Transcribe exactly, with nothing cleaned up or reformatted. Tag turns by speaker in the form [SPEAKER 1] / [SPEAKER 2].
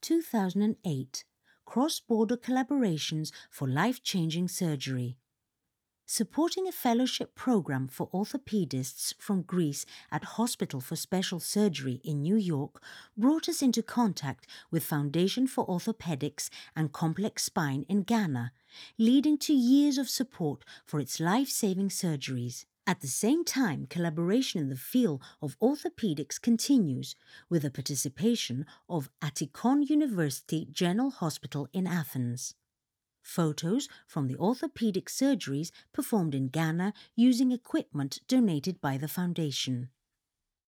[SPEAKER 1] two thousand eight, Cross-Border Collaborations for Life-Changing Surgery. Supporting a fellowship program for orthopedists from Greece at Hospital for Special Surgery in New York brought us into contact with Foundation for Orthopedics and Complex Spine in Ghana, leading to years of support for its life-saving surgeries. At the same time, collaboration in the field of orthopedics continues with the participation of Attikon University General Hospital in Athens. Photos from the orthopedic surgeries performed in Ghana using equipment donated by the Foundation.